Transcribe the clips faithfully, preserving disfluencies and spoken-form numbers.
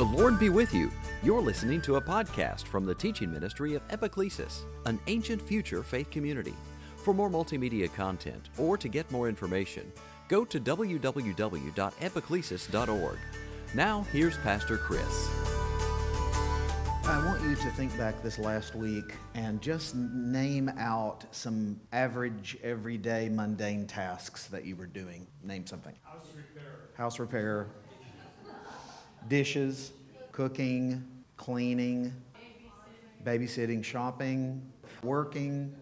The Lord be with you. You're listening to a podcast from the teaching ministry of Epiclesis, an ancient future faith community. For more multimedia content or to get more information, go to w w w dot epiclesis dot org. Now, here's Pastor Chris. I want you to think back this last week and just name out some average, everyday, mundane tasks that you were doing. Name something. House repair. House repair. Dishes, cooking, cleaning, babysitting, shopping, working,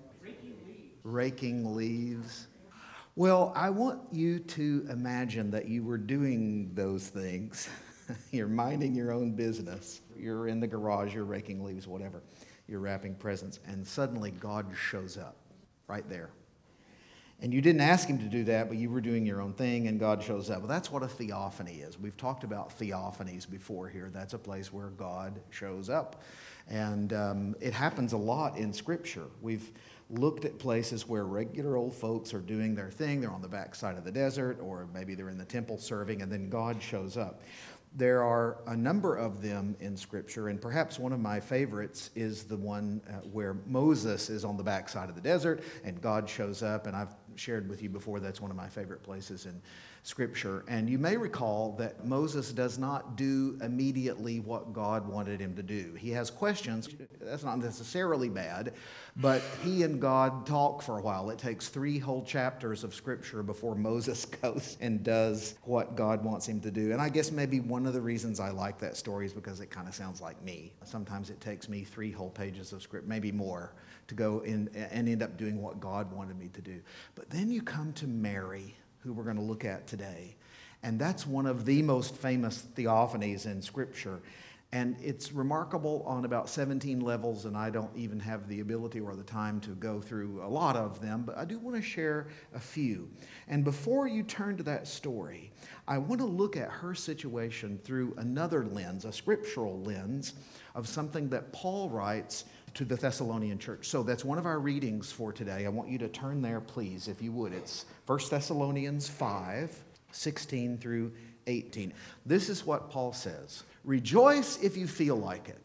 raking leaves. Well, I want you to imagine that you were doing those things. You're minding your own business. You're in the garage, you're raking leaves, whatever. You're wrapping presents, and suddenly God shows up right there. And you didn't ask him to do that, but you were doing your own thing, and God shows up. Well, that's what a theophany is. We've talked about theophanies before here. That's a place where God shows up. And um, it happens a lot in Scripture. We've looked at places where regular old folks are doing their thing. They're on the backside of the desert, or maybe they're in the temple serving, and then God shows up. There are a number of them in Scripture, and perhaps one of my favorites is the one uh, where Moses is on the backside of the desert, and God shows up, and I've shared with you before that's one of my favorite places in Scripture. And you may recall that Moses does not do immediately what God wanted him to do. He has questions. That's not necessarily bad, but he and God talk for a while. It takes three whole chapters of Scripture before Moses goes and does what God wants him to do. And I guess maybe one of the reasons I like that story is because it kind of sounds like me. Sometimes it takes me three whole pages of script, maybe more, to go in and end up doing what God wanted me to do. But then you come to Mary, who we're going to look at today. And that's one of the most famous theophanies in Scripture. And it's remarkable on about seventeen levels, and I don't even have the ability or the time to go through a lot of them, but I do want to share a few. And before you turn to that story, I want to look at her situation through another lens, a scriptural lens, of something that Paul writes to the Thessalonian church. So that's one of our readings for today. I want you to turn there, please, if you would. It's First Thessalonians five, sixteen through eighteen. This is what Paul says. Rejoice if you feel like it.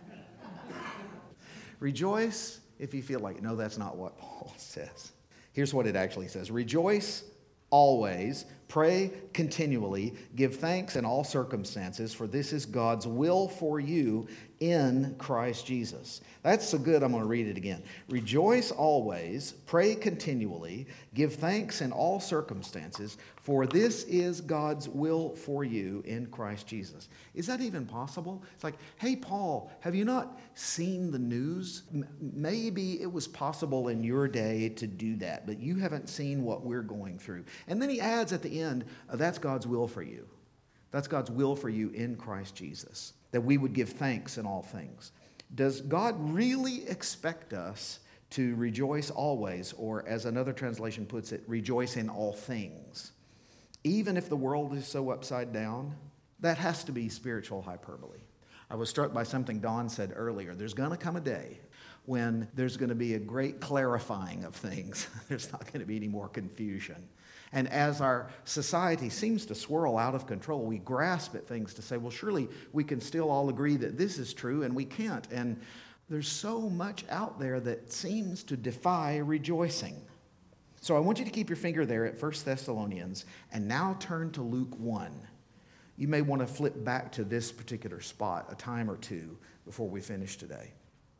Rejoice if you feel like it. No, that's not what Paul says. Here's what it actually says. Rejoice always, pray continually, give thanks in all circumstances, for this is God's will for you in Christ Jesus. That's so good, I'm going to read it again. Rejoice always, pray continually, give thanks in all circumstances, for this is God's will for you in Christ Jesus. Is that even possible? It's like, hey, Paul, have you not seen the news? M- maybe it was possible in your day to do that, but you haven't seen what we're going through. And then he adds at the end, uh, that's God's will for you. That's God's will for you in Christ Jesus, that we would give thanks in all things. Does God really expect us to rejoice always, or as another translation puts it, rejoice in all things? Even if the world is so upside down, that has to be spiritual hyperbole. I was struck by something Don said earlier. There's going to come a day when there's going to be a great clarifying of things. There's not going to be any more confusion. And as our society seems to swirl out of control, we grasp at things to say, well, surely we can still all agree that this is true, and we can't. And there's so much out there that seems to defy rejoicing. So I want you to keep your finger there at First Thessalonians, and now turn to Luke one. You may want to flip back to this particular spot a time or two before we finish today.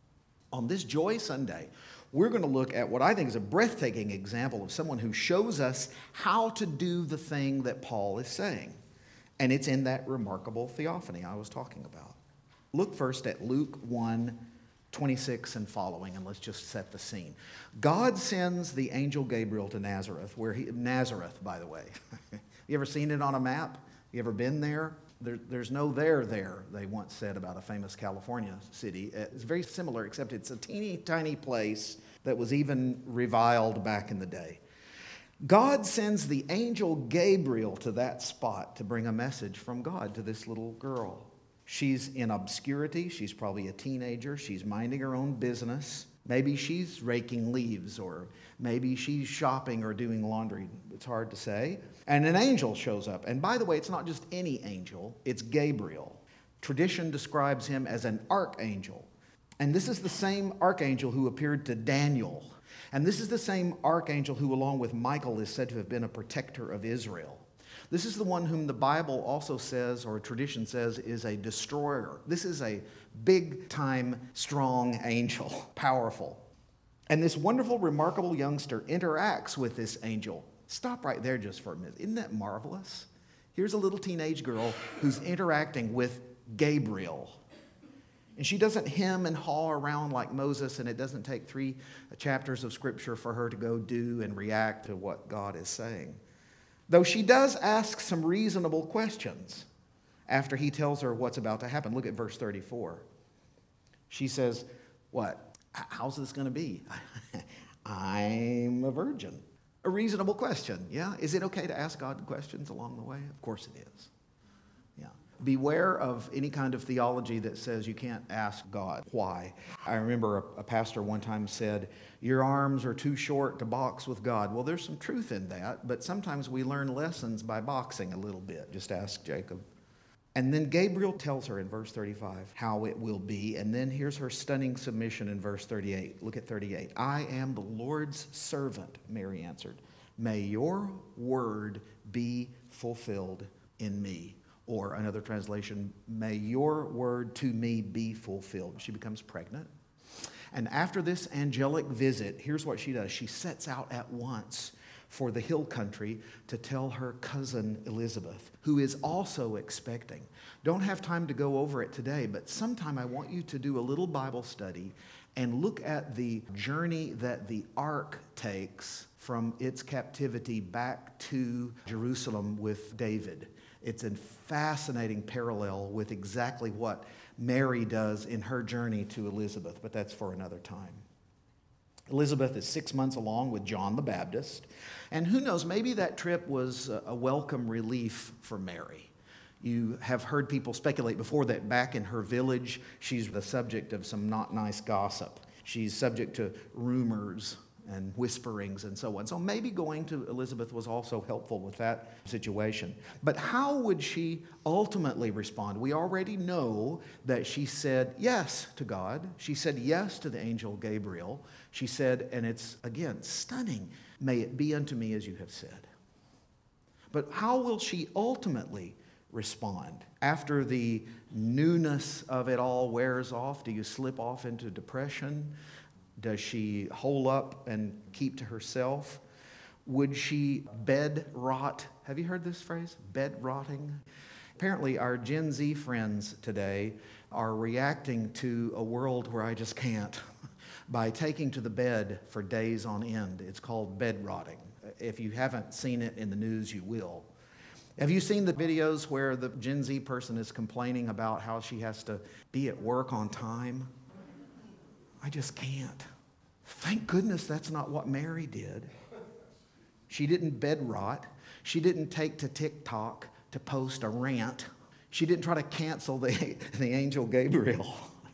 On this Joy Sunday, we're going to look at what I think is a breathtaking example of someone who shows us how to do the thing that Paul is saying. And it's in that remarkable theophany I was talking about. Look first at Luke one, twenty-six and following, and let's just set the scene. God sends the angel Gabriel to Nazareth, where he, Nazareth, by the way. You ever seen it on a map? You ever been there? There, there's no there there, they once said about a famous California city. It's very similar, except it's a teeny tiny place that was even reviled back in the day. God sends the angel Gabriel to that spot to bring a message from God to this little girl. She's in obscurity. She's probably a teenager. She's minding her own business. Maybe she's raking leaves, or maybe she's shopping or doing laundry. It's hard to say. And an angel shows up. And by the way, it's not just any angel. It's Gabriel. Tradition describes him as an archangel. And this is the same archangel who appeared to Daniel. And this is the same archangel who, along with Michael, is said to have been a protector of Israel. This is the one whom the Bible also says, or tradition says, is a destroyer. This is a big-time, strong angel, powerful. And this wonderful, remarkable youngster interacts with this angel. Stop right there just for a minute. Isn't that marvelous? Here's a little teenage girl who's interacting with Gabriel. And she doesn't hem and haw around like Moses, and it doesn't take three chapters of Scripture for her to go do and react to what God is saying. Though she does ask some reasonable questions after he tells her what's about to happen. Look at verse thirty-four. She says, what? How's this going to be? I'm a virgin. A reasonable question, yeah? Is it okay to ask God questions along the way? Of course it is. Yeah. Beware of any kind of theology that says you can't ask God why. I remember a, a pastor one time said, your arms are too short to box with God. Well, there's some truth in that, but sometimes we learn lessons by boxing a little bit. Just ask Jacob. And then Gabriel tells her in verse thirty-five how it will be. And then here's her stunning submission in verse thirty-eight. Look at thirty-eight. I am the Lord's servant, Mary answered. May your word be fulfilled in me. Or another translation, may your word to me be fulfilled. She becomes pregnant. And after this angelic visit, here's what she does. She sets out at once for the hill country to tell her cousin Elizabeth, who is also expecting. Don't have time to go over it today, but sometime I want you to do a little Bible study and look at the journey that the ark takes from its captivity back to Jerusalem with David. It's a fascinating parallel with exactly what Mary does in her journey to Elizabeth, but that's for another time. Elizabeth is six months along with John the Baptist, and who knows, maybe that trip was a welcome relief for Mary. You have heard people speculate before that back in her village, she's the subject of some not nice gossip. She's subject to rumors and whisperings and so on. So maybe going to Elizabeth was also helpful with that situation. But how would she ultimately respond? We already know that she said yes to God. She said yes to the angel Gabriel. She said, and it's, again, stunning, may it be unto me as you have said. But how will she ultimately respond? After the newness of it all wears off, do you slip off into depression? Does she hole up and keep to herself? Would she bed rot? Have you heard this phrase? Bed rotting? Apparently, our Gen Z friends today are reacting to a world where I just can't by taking to the bed for days on end. It's called bed rotting. If you haven't seen it in the news, you will. Have you seen the videos where the Gen Z person is complaining about how she has to be at work on time? I just can't. Thank goodness that's not what Mary did. She didn't bed rot. She didn't take to TikTok to post a rant. She didn't try to cancel the, the angel Gabriel.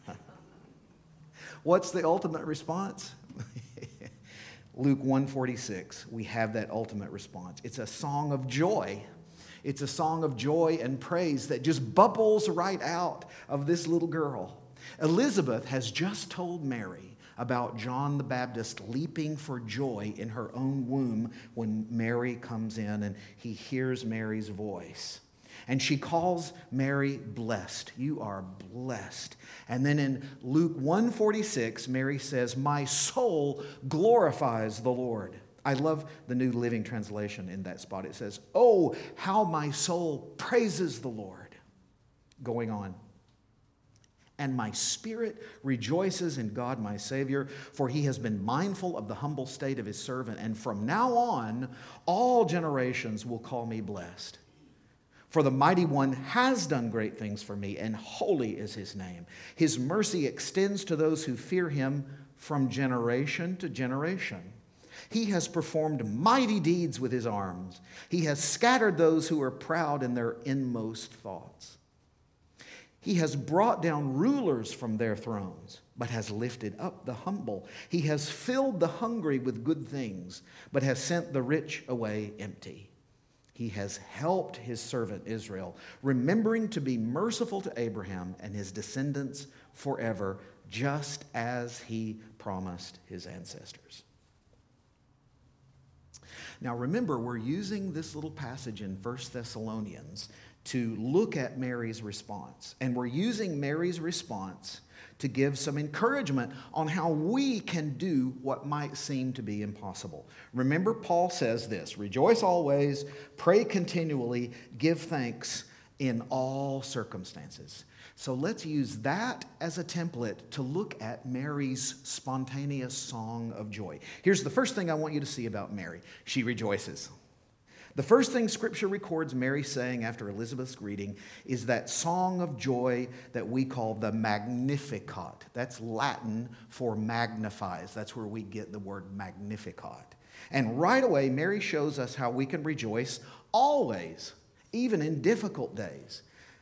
What's the ultimate response? Luke one forty-six, we have that ultimate response. It's a song of joy. It's a song of joy and praise that just bubbles right out of this little girl. Elizabeth has just told Mary about John the Baptist leaping for joy in her own womb when Mary comes in and he hears Mary's voice. And she calls Mary blessed. You are blessed. And then in Luke one forty-six, Mary says, my soul glorifies the Lord. I love the New Living Translation in that spot. It says, oh, how my soul praises the Lord. Going on. And my spirit rejoices in God my Savior, for he has been mindful of the humble state of his servant. And from now on, all generations will call me blessed. For the Mighty One has done great things for me, and holy is his name. His mercy extends to those who fear him from generation to generation. He has performed mighty deeds with his arms. He has scattered those who are proud in their inmost thoughts. He has brought down rulers from their thrones, but has lifted up the humble. He has filled the hungry with good things, but has sent the rich away empty. He has helped his servant Israel, remembering to be merciful to Abraham and his descendants forever, just as he promised his ancestors. Now remember, we're using this little passage in First Thessalonians to look at Mary's response. And we're using Mary's response to give some encouragement on how we can do what might seem to be impossible. Remember, Paul says this, rejoice always, pray continually, give thanks in all circumstances. So let's use that as a template to look at Mary's spontaneous song of joy. Here's the first thing I want you to see about Mary. She rejoices. The first thing Scripture records Mary saying after Elizabeth's greeting is that song of joy that we call the Magnificat. That's Latin for magnifies. That's where we get the word Magnificat. And right away, Mary shows us how we can rejoice always, even in difficult days.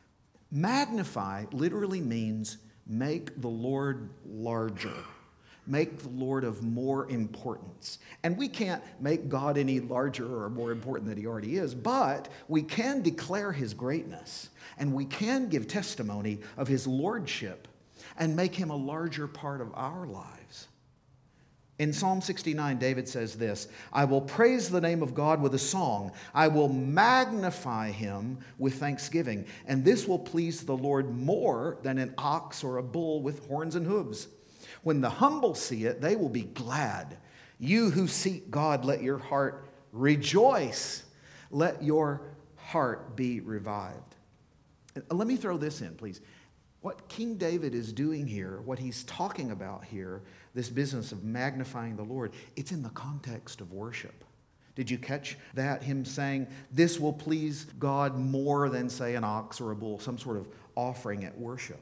Magnify literally means make the Lord larger. Make the Lord of more importance. And we can't make God any larger or more important than he already is, but we can declare his greatness, and we can give testimony of his lordship and make him a larger part of our lives. In Psalm sixty-nine, David says this, I will praise the name of God with a song. I will magnify him with thanksgiving, and this will please the Lord more than an ox or a bull with horns and hooves. When the humble see it, they will be glad. You who seek God, let your heart rejoice. Let your heart be revived. Let me throw this in, please. What King David is doing here, what he's talking about here, this business of magnifying the Lord, it's in the context of worship. Did you catch that? Him saying, this will please God more than, say, an ox or a bull, some sort of offering at worship.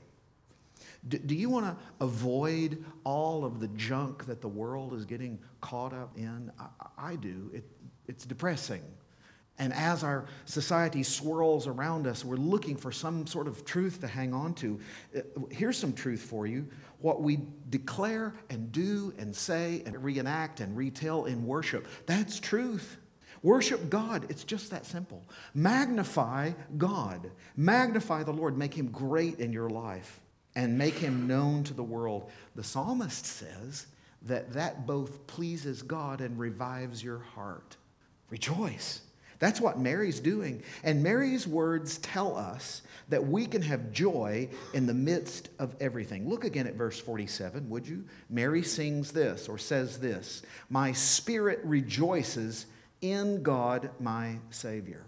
Do you want to avoid all of the junk that the world is getting caught up in? I, I do. It, it's depressing. And as our society swirls around us, we're looking for some sort of truth to hang on to. Here's some truth for you. What we declare and do and say and reenact and retell in worship, that's truth. Worship God. It's just that simple. Magnify God. Magnify the Lord. Make him great in your life. And make him known to the world. The psalmist says that that both pleases God and revives your heart. Rejoice. That's what Mary's doing. And Mary's words tell us that we can have joy in the midst of everything. Look again at verse forty-seven, would you? Mary sings this or says this, my spirit rejoices in God my Savior.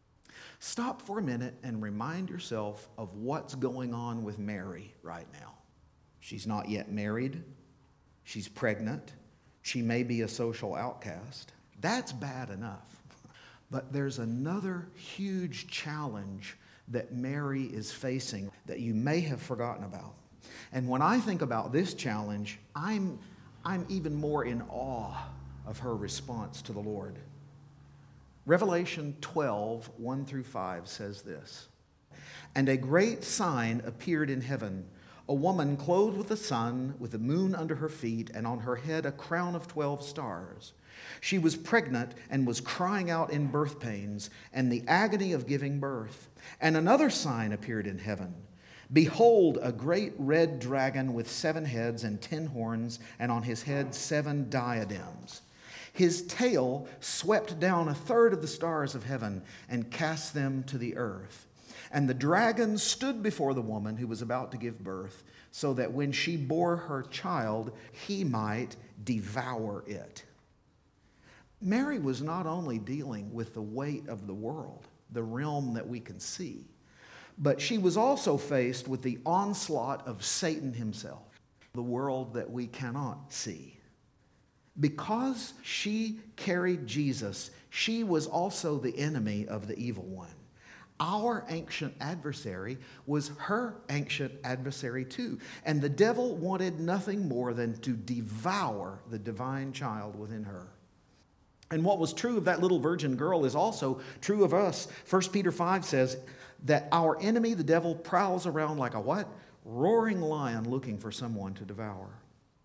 Stop for a minute and remind yourself of what's going on with Mary right now. She's not yet married. She's pregnant. She may be a social outcast. That's bad enough. But there's another huge challenge that Mary is facing that you may have forgotten about. And when I think about this challenge, I'm, I'm even more in awe of her response to the Lord. Revelation twelve, one through five says this, and a great sign appeared in heaven, a woman clothed with the sun, with the moon under her feet, and on her head a crown of twelve stars. She was pregnant and was crying out in birth pains and the agony of giving birth. And another sign appeared in heaven. Behold, a great red dragon with seven heads and ten horns, and on his head seven diadems. His tail swept down a third of the stars of heaven and cast them to the earth. And the dragon stood before the woman who was about to give birth, so that when she bore her child, he might devour it. Mary was not only dealing with the weight of the world, the realm that we can see, but she was also faced with the onslaught of Satan himself, the world that we cannot see. Because she carried Jesus, she was also the enemy of the evil one. Our ancient adversary was her ancient adversary too. And the devil wanted nothing more than to devour the divine child within her. And what was true of that little virgin girl is also true of us. First Peter five says that our enemy, the devil, prowls around like a what? Roaring lion looking for someone to devour.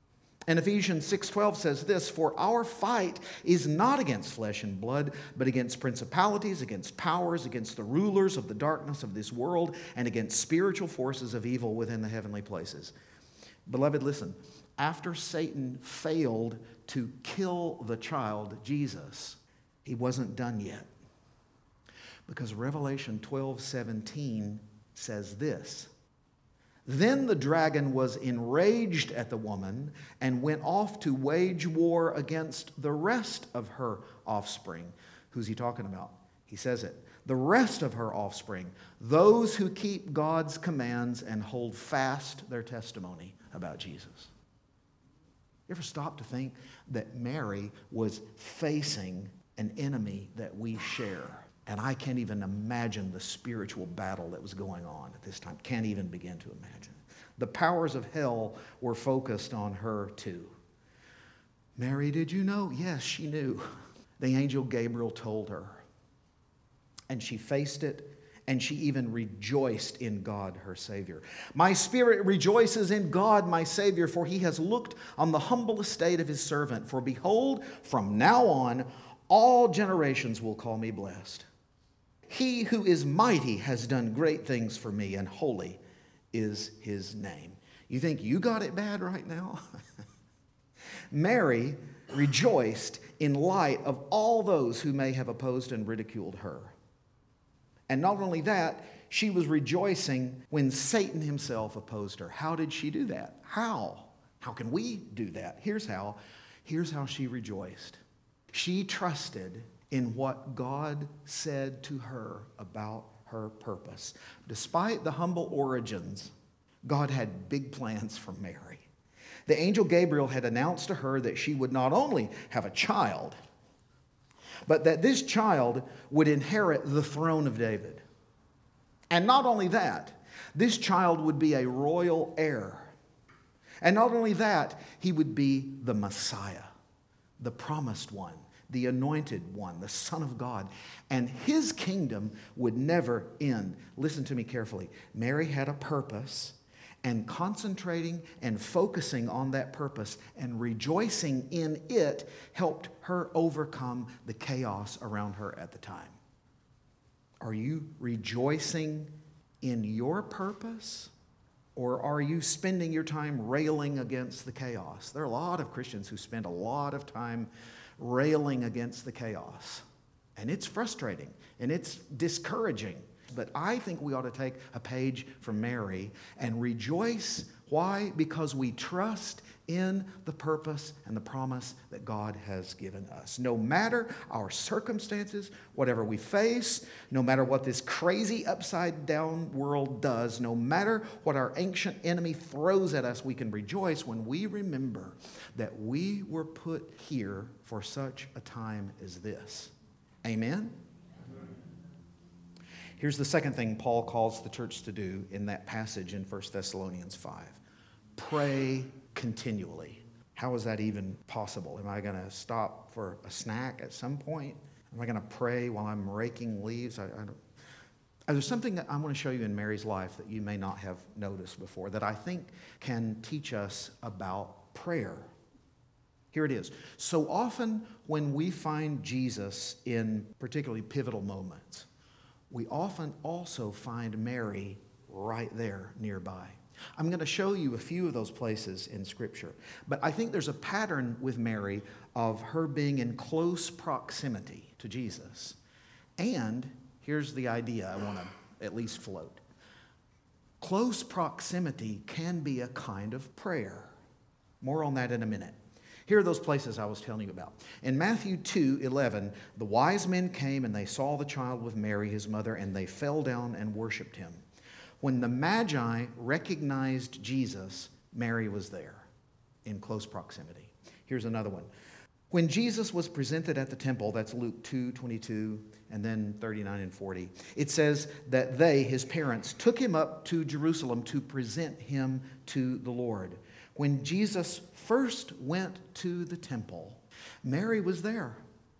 And Ephesians six twelve says this, "For our fight is not against flesh and blood, but against principalities, against powers, against the rulers of the darkness of this world, and against spiritual forces of evil within the heavenly places." Beloved, listen. After Satan failed to kill the child, Jesus, he wasn't done yet. Because Revelation twelve seventeen says this, "Then the dragon was enraged at the woman and went off to wage war against the rest of her offspring." Who's he talking about? He says it. The rest of her offspring, those who keep God's commands and hold fast their testimony about Jesus. You ever stop to think that Mary was facing an enemy that we share? And I can't even imagine the spiritual battle that was going on at this time. Can't even begin to imagine. The powers of hell were focused on her too. "Mary, did you know?" Yes, she knew. The angel Gabriel told her. And she faced it, and she even rejoiced in God, her Savior. "My spirit rejoices in God, my Savior, for he has looked on the humble estate of his servant. For behold, from now on, all generations will call me blessed. He who is mighty has done great things for me, and holy is his name." You think you got it bad right now? Mary rejoiced in light of all those who may have opposed and ridiculed her. And not only that, she was rejoicing when Satan himself opposed her. How did she do that? How? How can we do that? Here's how. Here's how she rejoiced. She trusted in what God said to her about her purpose. Despite the humble origins, God had big plans for Mary. The angel Gabriel had announced to her that she would not only have a child, but that this child would inherit the throne of David. And not only that, this child would be a royal heir. And not only that, he would be the Messiah, the promised one, the anointed one, the Son of God. And his kingdom would never end. Listen to me carefully. Mary had a purpose, and concentrating and focusing on that purpose and rejoicing in it helped her overcome the chaos around her at the time. Are you rejoicing in your purpose, or are you spending your time railing against the chaos? There are a lot of Christians who spend a lot of time railing against the chaos, and it's frustrating and it's discouraging. But I think we ought to take a page from Mary and rejoice. Why? Because we trust in the purpose and the promise that God has given us. No matter our circumstances, whatever we face, no matter what this crazy upside down world does, no matter what our ancient enemy throws at us, we can rejoice when we remember that we were put here for such a time as this. Amen? Here's the second thing Paul calls the church to do in that passage in First Thessalonians five. Pray continually. How is that even possible? Am I going to stop for a snack at some point? Am I going to pray while I'm raking leaves? I, I don't. There's something that I want to show you in Mary's life that you may not have noticed before that I think can teach us about prayer. Here it is. So often when we find Jesus in particularly pivotal moments, we often also find Mary right there nearby. I'm going to show you a few of those places in Scripture. But I think there's a pattern with Mary of her being in close proximity to Jesus. And here's the idea I want to at least float. Close proximity can be a kind of prayer. More on that in a minute. Here are those places I was telling you about. In Matthew two eleven, the wise men came and they saw the child with Mary, his mother, and they fell down and worshiped him. When the Magi recognized Jesus, Mary was there in close proximity. Here's another one. When Jesus was presented at the temple, that's Luke two twenty-two and then thirty-nine and forty, it says that they, his parents, took him up to Jerusalem to present him to the Lord. When Jesus first went to the temple, Mary was there.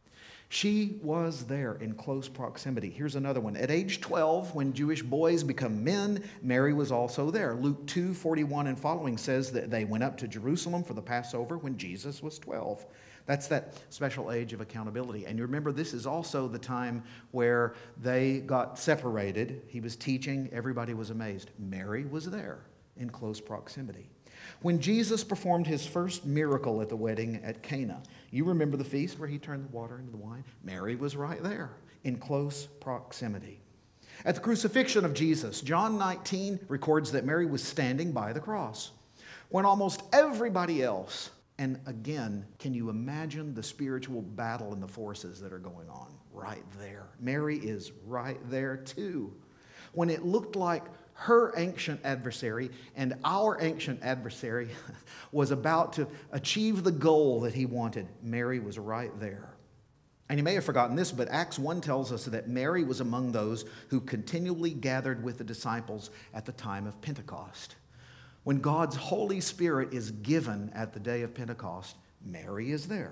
She was there in close proximity. Here's another one. At age twelve, when Jewish boys become men, Mary was also there. Luke two forty-one and following says that they went up to Jerusalem for the Passover when Jesus was twelve. That's that special age of accountability. And you remember, this is also the time where they got separated. He was teaching. Everybody was amazed. Mary was there in close proximity. When Jesus performed his first miracle at the wedding at Cana, you remember the feast where he turned the water into the wine? Mary was right there in close proximity. At the crucifixion of Jesus, John nineteen records that Mary was standing by the cross when almost everybody else, and again, can you imagine the spiritual battle and the forces that are going on right there? Mary is right there too. When it looked like her ancient adversary and our ancient adversary was about to achieve the goal that he wanted, Mary was right there. And you may have forgotten this, but Acts one tells us that Mary was among those who continually gathered with the disciples at the time of Pentecost. When God's Holy Spirit is given at the day of Pentecost, Mary is there.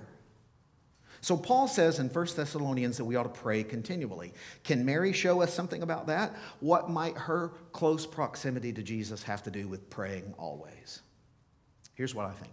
So Paul says in First Thessalonians that we ought to pray continually. Can Mary show us something about that? What might her close proximity to Jesus have to do with praying always? Here's what I think.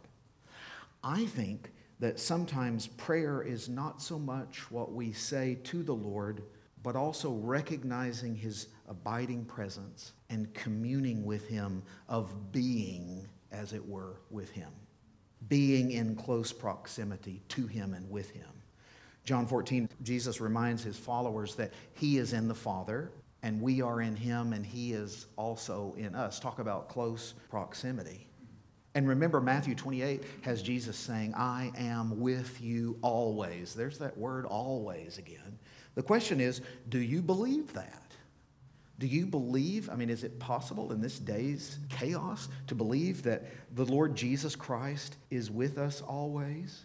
I think that sometimes prayer is not so much what we say to the Lord, but also recognizing his abiding presence and communing with him, of being, as it were, with him. Being in close proximity to him and with him. John fourteen, Jesus reminds his followers that he is in the Father and we are in him and he is also in us. Talk about close proximity. And remember, Matthew twenty-eight has Jesus saying, I am with you always. There's that word always again. The question is, do you believe that? Do you believe, I mean, is it possible in this day's chaos to believe that the Lord Jesus Christ is with us always?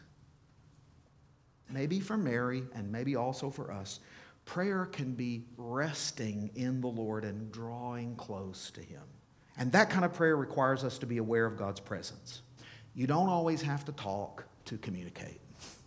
Maybe for Mary and maybe also for us, prayer can be resting in the Lord and drawing close to him. And that kind of prayer requires us to be aware of God's presence. You don't always have to talk to communicate.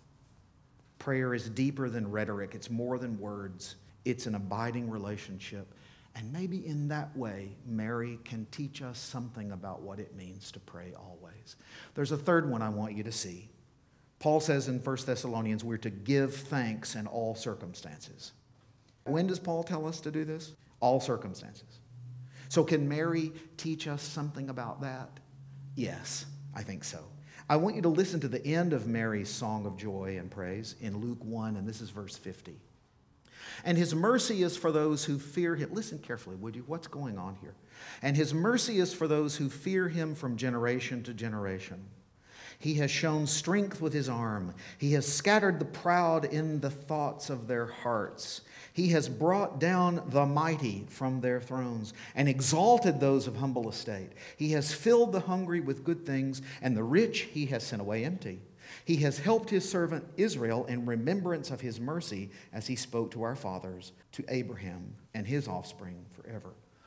Prayer is deeper than rhetoric. It's more than words. It's an abiding relationship. And maybe in that way, Mary can teach us something about what it means to pray always. There's a third one I want you to see. Paul says in First Thessalonians, we're to give thanks in all circumstances. When does Paul tell us to do this? All circumstances. So can Mary teach us something about that? Yes, I think so. I want you to listen to the end of Mary's song of joy and praise in Luke one, and this is verse fifty. And his mercy is for those who fear him. Listen carefully, would you? What's going on here? And his mercy is for those who fear him from generation to generation. He has shown strength with his arm. He has scattered the proud in the thoughts of their hearts. He has brought down the mighty from their thrones and exalted those of humble estate. He has filled the hungry with good things, and the rich he has sent away empty. He has helped his servant Israel in remembrance of his mercy as he spoke to our fathers, to Abraham and his offspring forever.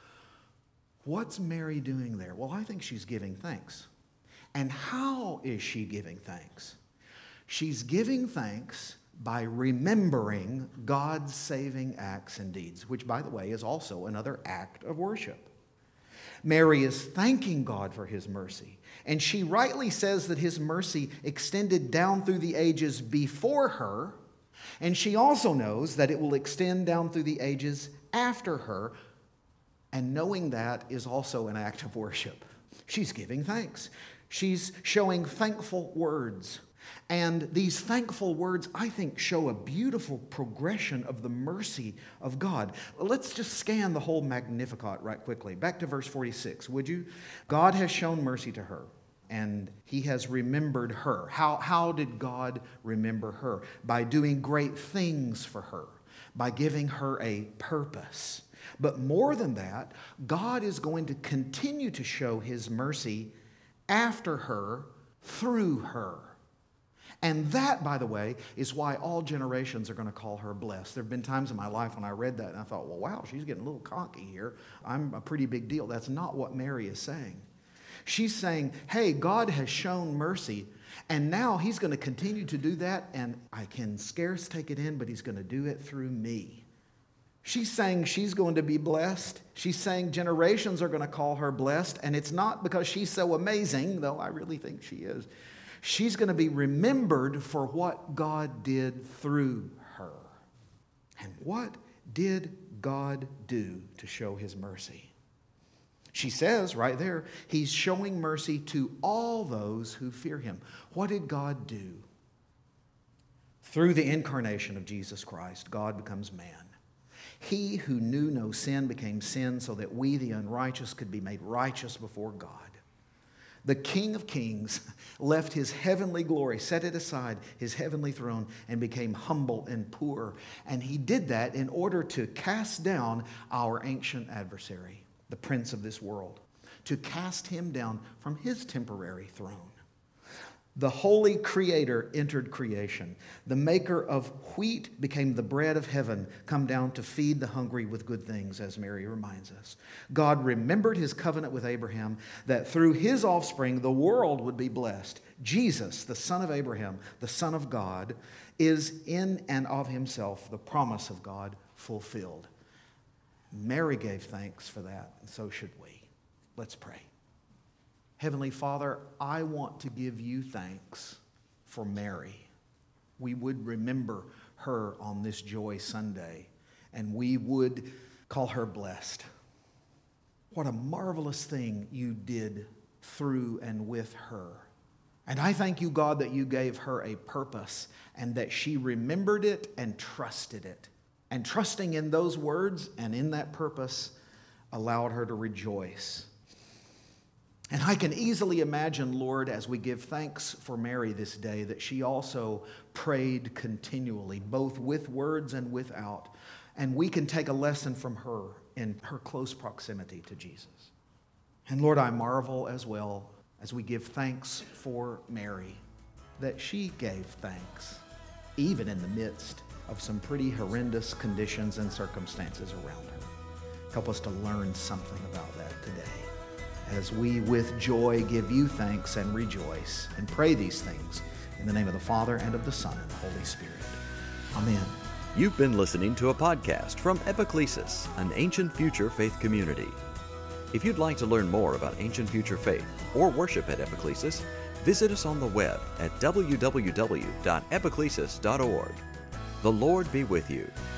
What's Mary doing there? Well, I think she's giving thanks. And how is she giving thanks? She's giving thanks by remembering God's saving acts and deeds, which, by the way, is also another act of worship. Mary is thanking God for his mercy, and she rightly says that his mercy extended down through the ages before her, and she also knows that it will extend down through the ages after her, and knowing that is also an act of worship. She's giving thanks. She's showing thankful words. And these thankful words, I think, show a beautiful progression of the mercy of God. Let's just scan the whole Magnificat right quickly. Back to verse forty-six, would you? God has shown mercy to her, and he has remembered her. How, how did God remember her? By doing great things for her, by giving her a purpose. But more than that, God is going to continue to show his mercy after her, through her. And that, by the way, is why all generations are going to call her blessed. There have been times in my life when I read that and I thought, well, wow, she's getting a little cocky here. I'm a pretty big deal. That's not what Mary is saying. She's saying, hey, God has shown mercy, And now he's going to continue to do that, and I can scarce take it in, but he's going to do it through me. She's saying she's going to be blessed. She's saying generations are going to call her blessed, and it's not because she's so amazing, though I really think she is. She's going to be remembered for what God did through her. And what did God do to show his mercy? She says right there, he's showing mercy to all those who fear him. What did God do? Through the incarnation of Jesus Christ, God becomes man. He who knew no sin became sin so that we, the unrighteous, could be made righteous before God. The King of Kings left his heavenly glory, set it aside, his heavenly throne, and became humble and poor. And he did that in order to cast down our ancient adversary, the prince of this world, to cast him down from his temporary throne. The holy creator entered creation. The maker of wheat became the bread of heaven, come down to feed the hungry with good things, as Mary reminds us. God remembered his covenant with Abraham, that through his offspring the world would be blessed. Jesus, the son of Abraham, the Son of God, is in and of himself the promise of God fulfilled. Mary gave thanks for that, and so should we. Let's pray. Heavenly Father, I want to give you thanks for Mary. We would remember her on this Joy Sunday, and we would call her blessed. What a marvelous thing you did through and with her. And I thank you, God, that you gave her a purpose and that she remembered it and trusted it. And trusting in those words and in that purpose allowed her to rejoice. And I can easily imagine, Lord, as we give thanks for Mary this day, that she also prayed continually, both with words and without. And we can take a lesson from her in her close proximity to Jesus. And Lord, I marvel as well as we give thanks for Mary, that she gave thanks, even in the midst of some pretty horrendous conditions and circumstances around her. Help us to learn something about that today, as we with joy give you thanks and rejoice and pray these things in the name of the Father and of the Son and the Holy Spirit. Amen. You've been listening to a podcast from Epiclesis, an ancient future faith community. If you'd like to learn more about ancient future faith or worship at Epiclesis, visit us on the web at w w w dot epiclesis dot org. The Lord be with you.